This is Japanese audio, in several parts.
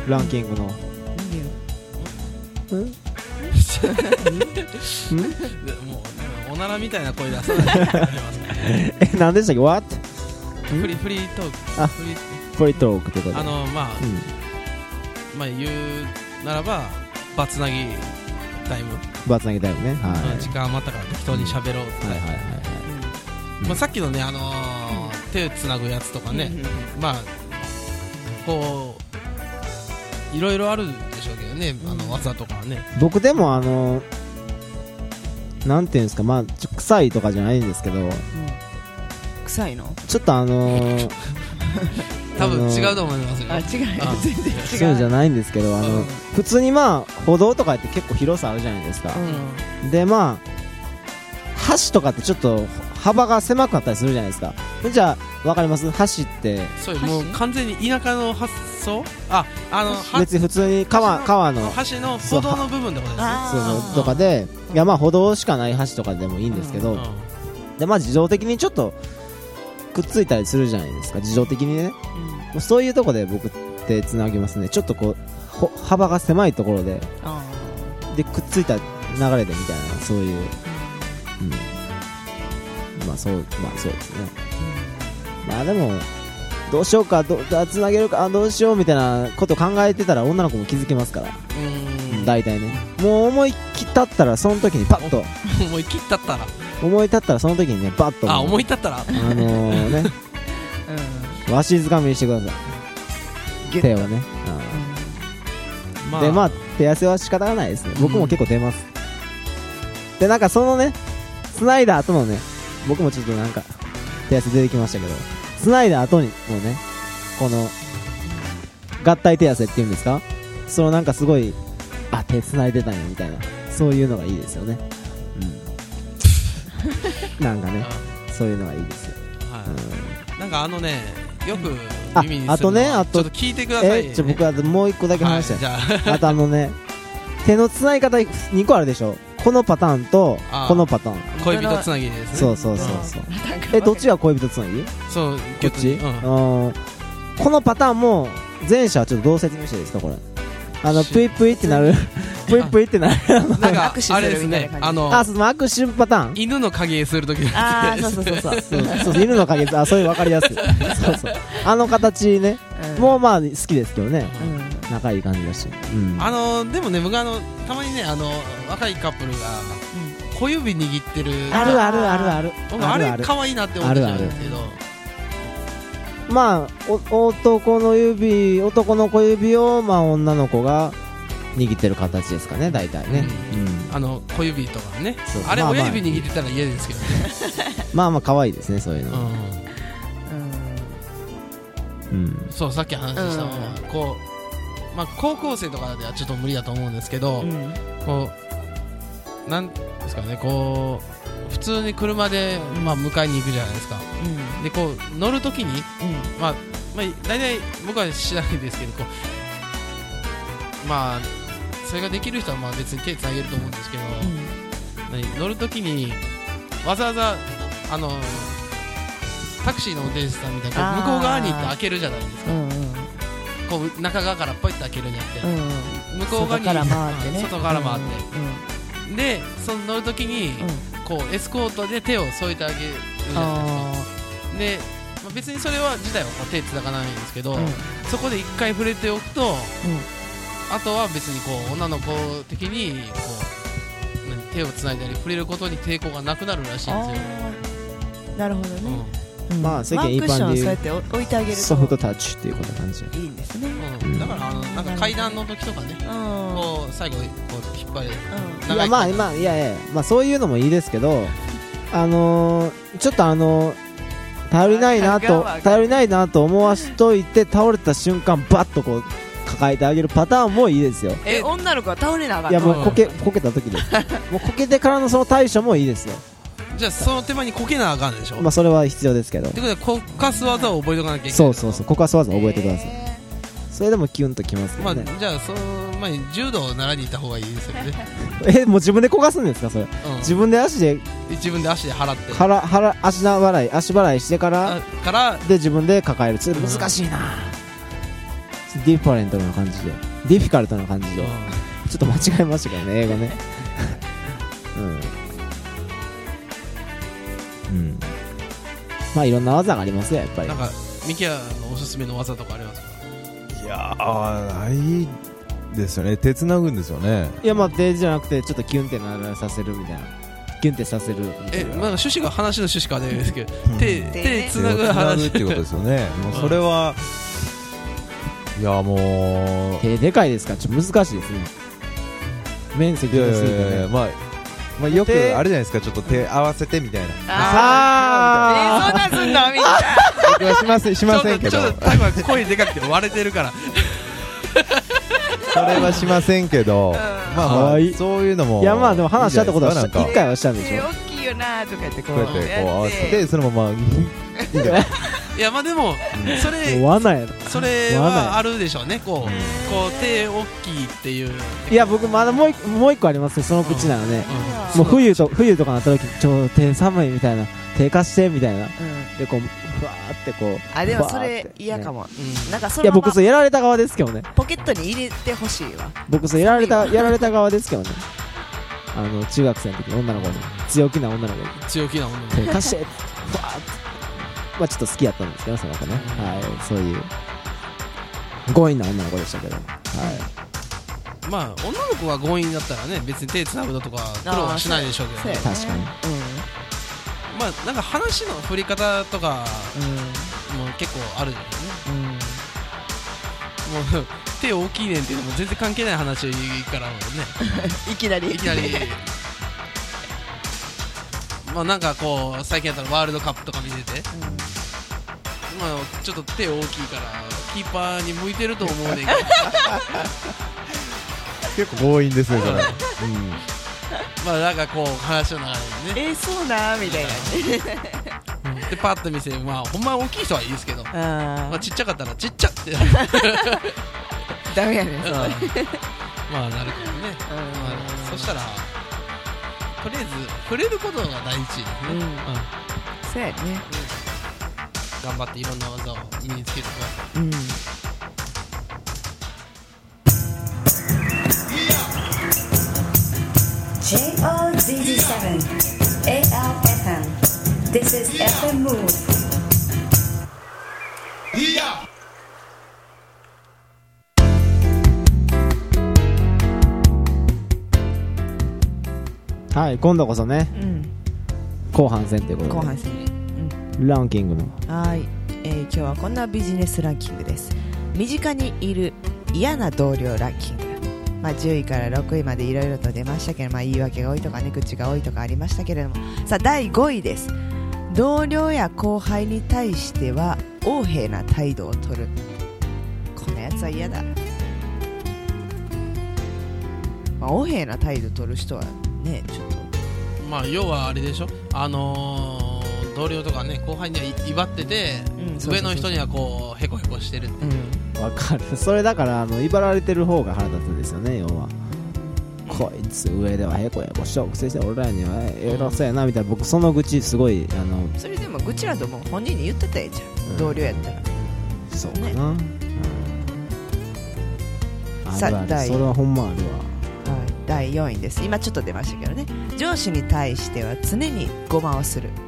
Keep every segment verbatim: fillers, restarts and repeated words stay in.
ランキングのうんもうおならみたいな声出さないでもらえますかえ、何でしたっけ What? フリーフリートークあフリーフリートークってことであのまあ、 うんまあ言うならばバツナギタイム、 バツナギタイムね、はい、 うん、時間余ったから適当に喋ろうって、 はいはいはいはい、 うんまあ、さっきのね、あのー、手つなぐやつとかね、まあこういろいろあるでしょうけどね、あの技とかはね。 僕でもあのなんていうんですか、まあちょ臭いとかじゃないんですけど、うん、 臭いのちょっとあのー、 多分違うと思いますよ。 あ、違う、全然違う。 そうじゃないんですけど、あの、うん、普通にまあ歩道とかって結構広さあるじゃないですか、うん、でまあ橋とかってちょっと幅が狭くなったりするじゃないですか。じゃあ分かります？橋ってそういうもう完全に田舎の発想。あ、あの別に普通に川川の橋の歩道の部分ってことですね。 そうそうとかで、いやまあ歩道しかない橋とかでもいいんですけど、うんうん、でまあ自動的にちょっとくっついたりするじゃないですか、自動的にね、うん、もうそういうところで僕ってつなぎますね。ちょっとこう幅が狭いところででくっついた流れでみたいな、そういう、うん、まあそうまあそうですね、うん、まあでもどうしようか、どつなげるか、あどうしようみたいなこと考えてたら女の子も気づきますから、うん大体ね、もう思い切ったったらその時にパッと思い切ったったら思い立ったらその時にねバッとあ思い立ったらあのー、ね、うん、わしづかみにしてください、手をね、うんまあ、でまあ手汗は仕方がないですね。僕も結構出ます、うん、でなんかそのね繋いだ後のね、僕もちょっとなんか手汗出てきましたけど、繋いだ後にもうねこの合体手汗っていうんですか、そのなんかすごいあ手繋いでたんやみたいな、そういうのがいいですよね、うん、なんかねそういうのがいいですよ、はい、 うん、なんかあのねよく耳にするの、 あとね、あとちょっと聞いてください、ね、 えちょ僕はもう一個だけ話したい、 はい、じゃああとあのね手のつない方にこあるでしょ、このパターンとこのパターン、 恋人つなぎですね。 そうそうそうそう、えどっちが恋人つなぎ？ そうこっち、 うんうん、このパターンも前者はちょっとどう説明していいですか。これあのプイプイってなるプイプイってなるなんかあれですね、あのあそう握手パターン、 犬の影するときのあーそうそうそうそうそうそう犬の影、あそういう分かりやすいそうそうあの形ね、うん、もうまあ好きですけどね、うん、仲いい感じだし、うん、 あのでもね僕あのたまにねあの若いカップルが小指握ってる、 あるあるあるある僕あれ可愛いなって思っちゃうんですけど、 まあお男の指男の小指をまあ女の子が握ってる形ですかね大体ね、 うんうん、あの小指とかね、あれ親指握ってたら嫌ですけどね、 まあまあ可愛いですねそういうの、うんうん、そうさっき話したのは、うん、こう、まあ、高校生とかではちょっと無理だと思うんですけど、うん、こうなんですかね、こう普通に車で、まあ、迎えに行くじゃないですか、うん、でこう乗るときに、うんまあまあ、大体僕はしないですけどこうまあそれができる人はまあ別に手つなげると思うんですけど、うん、乗るときにわざわざあのタクシーの運転手さんみたいにこう向こう側に行って開けるじゃないですか、うんうん、こう中側からポイッと開けるんじゃなくて、うん、向こう側に外から回ってね、 外から回って、うんうん、でその乗るときに、うん、こうエスコートで手を添えてあげるじゃないですか。で、まあ、別にそれは自体はこう手つながないんですけど、うん、そこで一回触れておくと、うん、あとは別にこう女の子的にこう何手をつないだり触れることに抵抗がなくなるらしいんですよ。 なるほどね、うん、 まあ世間一般でいうそうやって置いてあげるとソフトタッチっていうこと感じいいんですね、 うん、だからあのなんか階段の時とかね、うん、こう最後こう引っ張れる、 うん、いやまあまあいやいやまあそういうのもいいですけど、あのー、ちょっとあのー、頼りないなと頼りないなと思わしといて倒れた瞬間バッとこう抱えてあげるパターンもいいですよ。 え女の子は倒れなあかんの？ いやもうこけこけた時ですもうこけてからのその対処もいいですよ。 じゃあその手前にこけなあかんでしょ。 まあそれは必要ですけど。 ってことでこかす技を覚えておかなきゃいけない。 そうそうそうこかす技を覚えてください、えー、それでもキュンときますけどね。 まあじゃあその前に柔道を習いに行った方がいいですよねえもう自分でこかすんですかそれ、うん、自分で足で自分で足で払って払払足払い足払いしてからからで自分で抱える。それ難しいな、 ディファレントな感じでディフィカルトな感じで、うん、ちょっと間違えましたけどね英語ねうん、うん、まあいろんな技がありますよやっぱり。 なんかミキヤのおすすめの技とかありますか？ いやーないですよね。手つなぐんですよね。 いやまあ手じゃなくてちょっとキュンってならさせるみたいな、キュンってさせるみたいな。 え、まあ、趣旨が話の趣旨かあれですけど、うん、手手つなぐ話っていうことですよねもうそれは、うん、いやもう手でかいですからちょっと難しいですね面積がすぎてね。 いやいやいや、まあまあ、よくあるじゃないですかちょっと手合わせてみたいなあーえー、そんなんすんのみんな僕はしませんしませんけどちょっと多分声でかくて割れてるからそれはしませんけど、うん、まあ、まあ、そういうのもいやまあでも話したってことは一回はしたんでしょ。 大きいよなとか言ってこうこうやってこう合わせてそのままいやまあでもそれ罠やそれはあるでしょうね。こう、うん、こう手大きいっていう。 いや僕まだもう一個もう一個ありますねその口ならね、うんうん、もう冬と冬とかなった時ちょ手寒いみたいな手貸してみたいな、うん、でこうふわーってこうあでもそれ嫌かも、ねうん、なんかそのままいや僕それやられた側ですけどねポケットに入れてほしいわ。 僕それやられたやられた側ですけどねあの中学生の時女の子に強気な女の子に強気な女の子手貸してふわーってまあちょっと好きやったんですけどその子ね、うん、はいそういう強引な女の子でしたけど、はいまあ女の子が強引だったらね別に手つなぐのとか苦労はしないでしょうけど、ね、 確かに、うん、 まあなんか話の振り方とかも結構あるじゃないね、うん、もう手大きいねんっていうのも全然関係ない話からねいきなりいきなりまあなんかこう最近やったらワールドカップとか見てて、うん、まあちょっと手大きいからキーパーに向いてると思うねんけど結構強引ですねそれ、うん、 まあなんかこう話の流れでねえー、そうなーみたいなでパッと見せまあほんま大きい人はいいですけどあ、まあ、ちっちゃかったらちっちゃってダメやねんそれまあなるけどね、まあ、そしたらとりあえず触れることが大事ですね、うんうん、 そうやね、 うん、頑張っていろんな技を身につけてください、うん、 ジェイオーゼーゼーセブン エーエルエフエム This is エフエム Move はい今度こそね、うん、後半戦ということで後半戦、 うん、ランキングのはい、えー、今日はこんなビジネスランキングです。身近にいる嫌な同僚ランキング、まあ、じゅういからろくいまでいろいろと出ましたけど、まあ、言い訳が多いとかね口が多いとかありましたけれども、さあだいごいです。同僚や後輩に対しては横柄な態度を取る。このやつは嫌だ、まあ、横柄な態度取る人はねちょっとまあ要はあれでしょあのー、同僚とかね後輩には威張ってて、うん、上の人にはこうヘコヘコしてるってわ、うん、かる。それだからあの威張られてる方が腹立つんですよね要は、うん、こいつ上ではヘコヘコしとくせして俺らには偉そうやなみたいな。僕その愚痴すごいあのそれでも愚痴なんてもう本人に言ってたやんじゃん、うん、同僚やったらそうかな、ねうん、 さあそれはほんまあるわ。 だいよんいです。今ちょっと出ましたけどね、上司に対しては常にごまをする、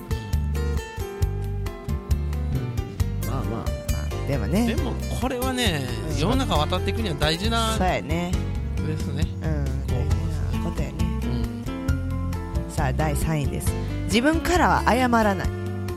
うん、まあまあ、まあ、でもねでもこれはね、うん、世の中渡っていくには大事なそうやねですね、 うん、大事なことやね、うん、さあだいさんいです。自分からは謝らない。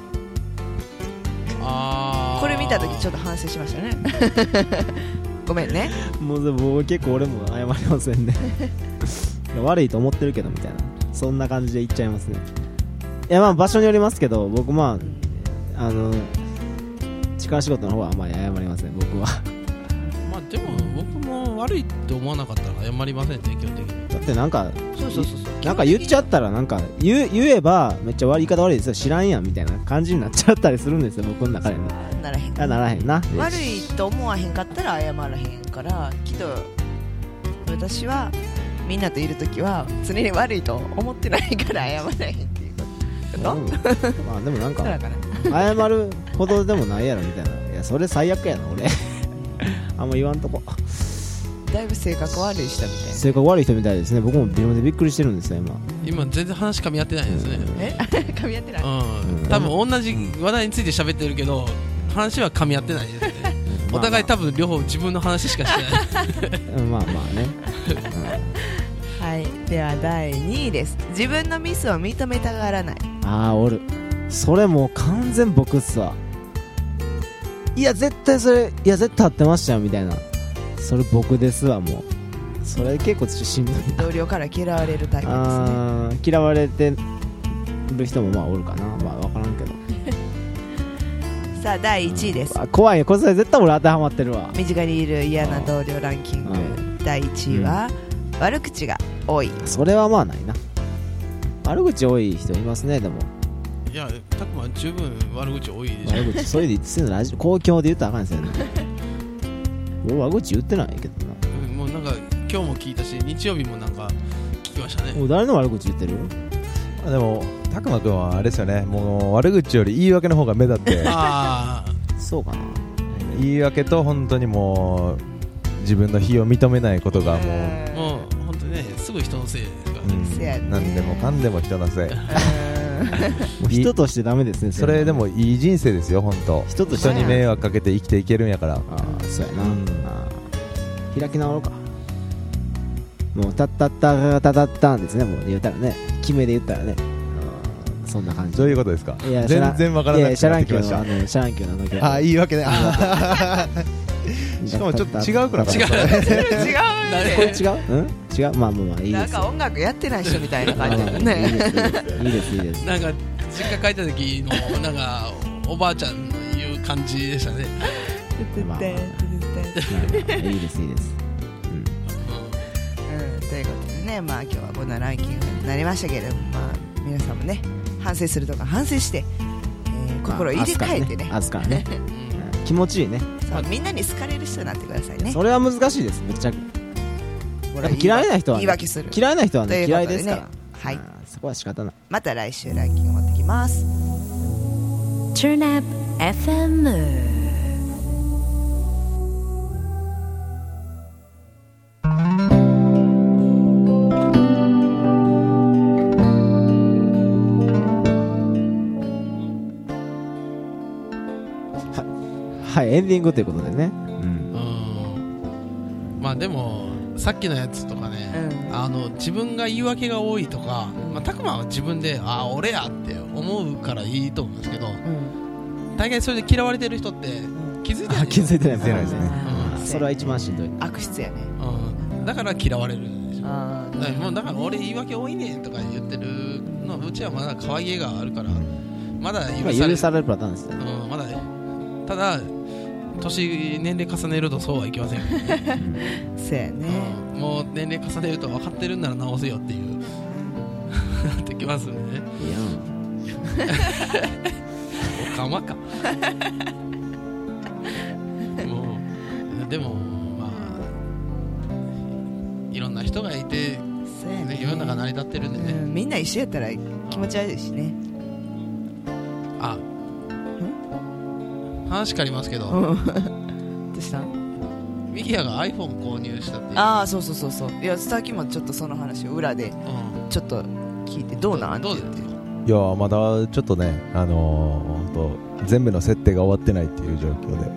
あこれ見たときちょっと反省しましたねごめんね。 もうでも結構俺も謝りませんね悪いと思ってるけどみたいなそんな感じで言っちゃいますね。いやまあ場所によりますけど僕まああの力仕事の方はあんまり謝りません僕はまあでも僕も悪いって思わなかったら謝りませんね基本的に。 だってなんかそうそうそうそうなんか言っちゃったらなんか 言, 言えばめっちゃ言い方悪いですよ知らんやんみたいな感じになっちゃったりするんですよ僕の中で。 ならへんならへんな。 悪いと思わへんかったら謝らへんからきっと私はみんなといるときは常に悪いと思ってないから謝らへんっていうこと、うん、 まあでもなんか謝るほどでもないやろみたいな。いやそれ最悪やな俺あんま言わんとこ。 だいぶ性格悪い人みたいな。 性格悪い人みたいですね。僕も微妙でびっくりしてるんですよ今。 今全然話噛み合ってないですね。 え噛み合ってない。 うん。多分同じ話題について喋ってるけど話は噛み合ってないですね。お互い多分両方自分の話しかしてない。 まあまあね。 はい、ではだいにいです。自分のミスを認めたがらない。 ああ、おる。それもう完全僕っすわ。いや絶対それ、いや絶対合ってましたよみたいな。それ僕ですわ。もうそれ結構しんどい。 同僚から嫌われるタイプですね。 あ嫌われてる人もまあおるかな。まあ分からんけど。 さあだいいちいです。 怖いよ、これそれ絶対俺当てはまってるわ。 身近にいる嫌な同僚ランキングだいいちいは、うん、悪口が多い。 それはまあないな。悪口多い人いますね。でもいや、たくま十分悪口多いでしょ。 悪口それで言ってんのラジオ公共で言ったらあかんですよね。俺悪口言ってないけどな、 うん、もうなんか今日も聞いたし日曜日もなんか聞きましたね。 もう誰の悪口言ってる？ でもたくまくんはあれですよね、もう悪口より言い訳の方が目立ってああそうかな。 言い訳と本当にもう自分の非を認めないことがもうもう本当にね、すぐ人のせいですからね、 うんせやね、 何でもかんでも人のせい。 もう人としてダメですね。 それでもいい人生ですよ本当。 人として人に迷惑かけて生きていけるんやから。 ああそうやな、 うん、 あ開き直ろうか。もうタッタッタタタッタンですね。もう言ったらね、決めで言ったらね、そんな感じ。 どういうことですか？ いや全然わからなくなってきました。 いやシャランキューのあのシャランキューのあの曲。 あ、いいわけね。しかもちょっと違うくなかった。 違う違うこれ違う？うん違う。まあまあまあいいです。 なんか音楽やってない人みたいな感じだよね。 いいですいいですいいです。 なんか実家帰った時のなんかおばあちゃんの言う感じでしたね。 まあまあいいですいいです。 うん、ということでね、まあ今日はこんなランキングになりましたけれども、まあ皆さんもね反省するとか反省して、えー、心を入れ替えてね、 明日からね、気持ちいいね。 そうみんなに好かれる人になってくださいね。 それは難しいです。めっちゃ嫌いな人は、ね、 言い訳する。 嫌いな人は、ね、 ね、 嫌いですから。 はい。 そこは仕方ない。 また来週ランキング持ってきます。 Turn Up エフエム。 はい、エンディングということでね、うん、 うんまあでもさっきのやつとかね、うん、あの自分が言い訳が多いとか、まあ、たくまは自分でああ俺やって思うからいいと思うんですけど、うん、大概それで嫌われてる人って気づいてない、 気づいてないですね、 うん、 それは一番しんどい。 悪質やね、 うん、だから嫌われるんでしょ。 あだからもうだから俺言い訳多いねんとか言ってるのうちはまだ可愛げがあるからまだ許される、 許されるパターンですね、 うん、まだただ年年齢重ねるとそうはいきませんよね。 そうやね、 うん、もう年齢重ねると分かってるんなら直せよっていうなってきますんでね。 いやおかまかもうでもまあいろんな人がいて、ねね、世の中成り立ってるんでね、 うん、みんな一緒やったら気持ち悪いしね。 あ話変わりますけど、 うん、どうしたん？ ミキヤが iPhone 購入したっていう。 ああそうそうそうそう。いやさっきもちょっとその話を裏でちょっと聞いてどうなんどうって言って。 いやまだちょっとね、あのー、ほんと全部の設定が終わってないっていう状況で、 うん、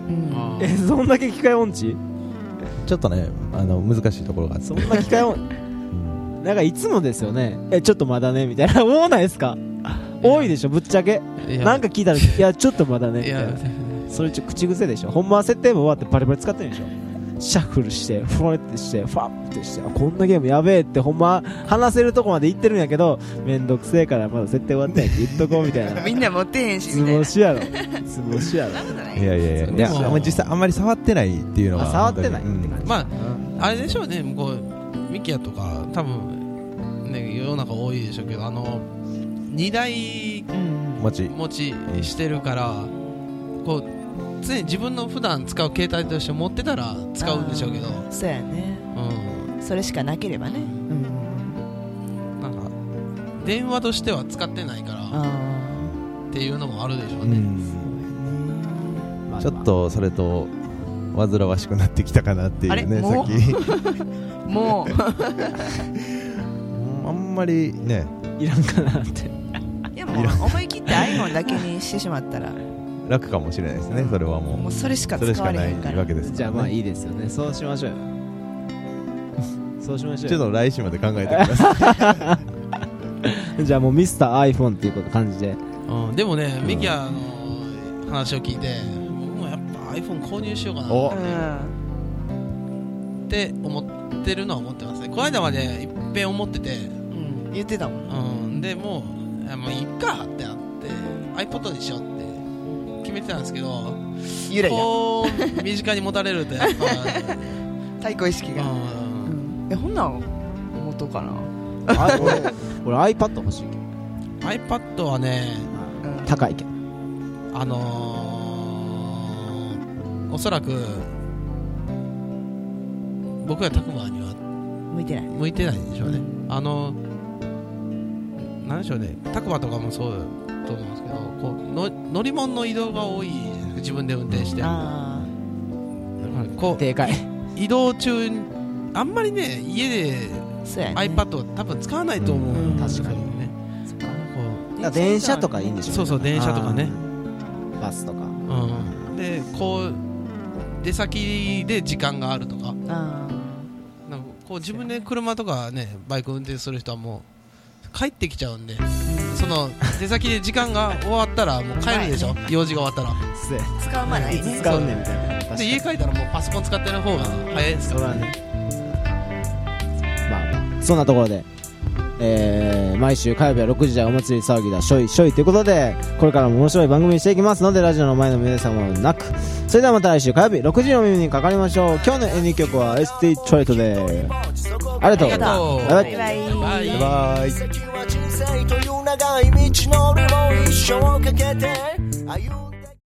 えそんだけ機械音痴？ ちょっとねあの難しいところがあって、 そんな機械音なんかいつもですよね。えちょっとまだねみたいな思わないですか？多いでしょぶっちゃけ。なんか聞いたらいやちょっとまだねみたいな。それちょ口癖でしょ。ほんまは設定も終わってバリバリ使ってるでしょ。シャッフルしてフォレってしてファッってしてこんなゲームやべえってほんま話せるとこまで行ってるんやけどめんどくせえからまだ設定終わってないって言っとこうみたいな。 みんな持ってへんしみたいな。 つぼしやろつぼしやろ。 いやいやいやいや、あんまり実際あんまり触ってないっていうのは触ってないって感じ、 まああれでしょうね。こうミキヤとか多分ね世の中多いでしょうけど、あのにだい持ち持ちしてるからこう常に自分の普段使う携帯として持ってたら使うんでしょうけど、 そうやね、うん、それしかなければね、うん、 なんか電話としては使ってないからっていうのもあるでしょうね、 うん、ちょっとそれと煩わしくなってきたかなっていうね、さっきもうあんまりねいらんかなって。 いやもう思い切って iPhone だけにしてしまったら楽かもしれないですね。それはもうもうそれしか使われへんから。 それしかないわけですからね。 じゃあまあいいですよね。そうしましょうよ。そうしましょうよ。 ちょっと来週まで考えてください。じゃあもうミスター iPhone っていうこと感じで。 うん、でもね、ミキヤの話を聞いて、僕もやっぱ iPhone 購入しようかなって思ってるのは思ってますね。この間までいっぺん思ってて、 うん、言ってたもん、 うん、でもうもういっかってなって iPod にしようって決めてたんですけど、 ゆらゆらこう身近に持たれるとやっぱ対抗意識が、うんうん、えほんなん思っとうかな。 あ俺, 俺 iPad 欲しいけど iPad はね、 うん、高いけどあのー、おそらく僕やタクマには向いてない向いてないでしょうね。あのなんでしょうね、タクマとかもそうと思うんですけど、こうの乗り物の移動が多いじゃないですか、自分で運転して。あこうでかい移動中にあんまりね家でそうやね、 iPad を多分使わないと思う、うん、 確かにね。 こう電車とかいいんでしょうね。 そうそう、電車とかね、 バスとか、 うん、でこう出先で時間があるとか、あなんかこう自分で車とかねバイク運転する人はもう帰ってきちゃうんで、その出先で時間が終わったらもう帰るでしょ、用事が終わったら使うまないね、 使うねみたいな。 で家帰ったらもうパソコン使ってる方が早いですからね。 まあまあそんなところで、えー、毎週火曜日はろくじ台お祭り騒ぎだしょいしょいということで、これからも面白い番組にしていきますので、ラジオの前の皆様もなく、それではまた来週火曜日ろくじの耳にかかりましょう。今日の演技曲は エスティー トレートでありがとう。 バイバイバイバイバイバイ。 小さいという長い道のりも一生かけて歩んで